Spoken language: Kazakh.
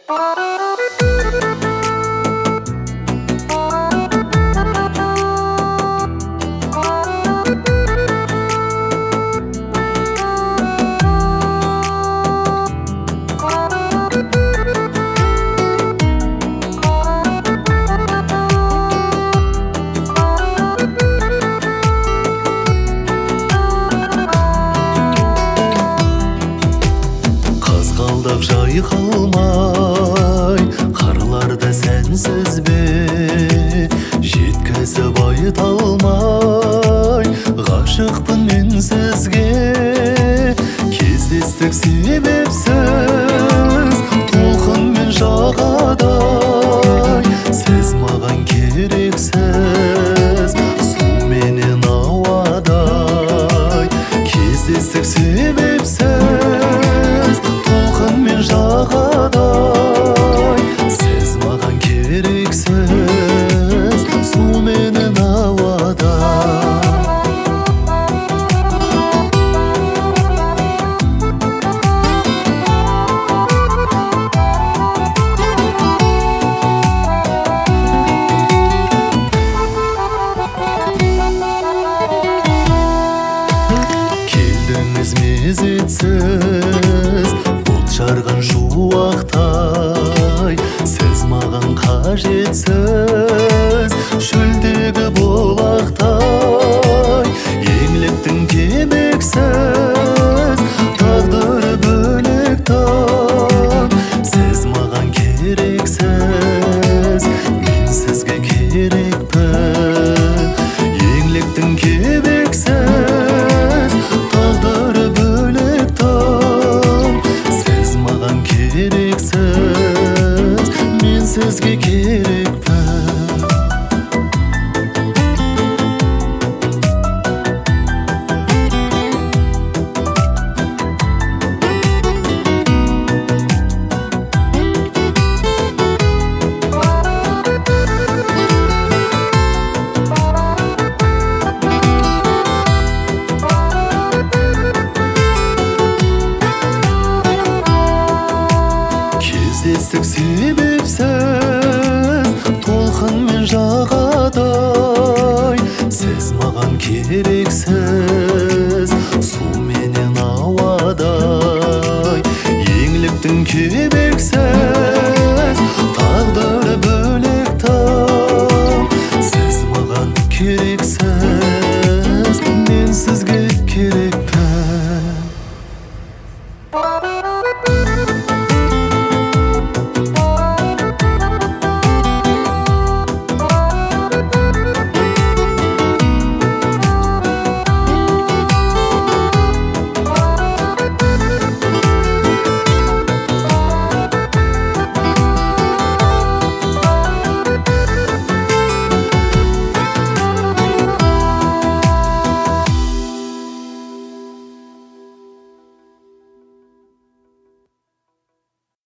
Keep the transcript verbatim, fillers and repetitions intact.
Қызғалдақ жайқалмай қарларда сәнсіз бе, жеткізіп айта алмай ғашықпын мен сізге. Кездестік себепсіз толқын мен жағадай, сіз маған керексіз су менен ауадай. Кездестік себепсіз толқын мен жағадай, сіз маған керексіз су менен ауадай. Келдіңіз мезетсіз бұлт жарған шуақтай, сіз маған қажетсіз шөлдегі бұлақтай. Еңліктің кебексіз тағдыры бөлек таң, сіз маған керексіз мен сізге керекпін. Еңліктің кебексіз тағдыры бөлек таң, сіз маған керексіз мен сізге керекпін. Кездестік себепсіз толқын мен жағадай, сіз маған керексіз су менен ауадай. Еңліктің кебексіз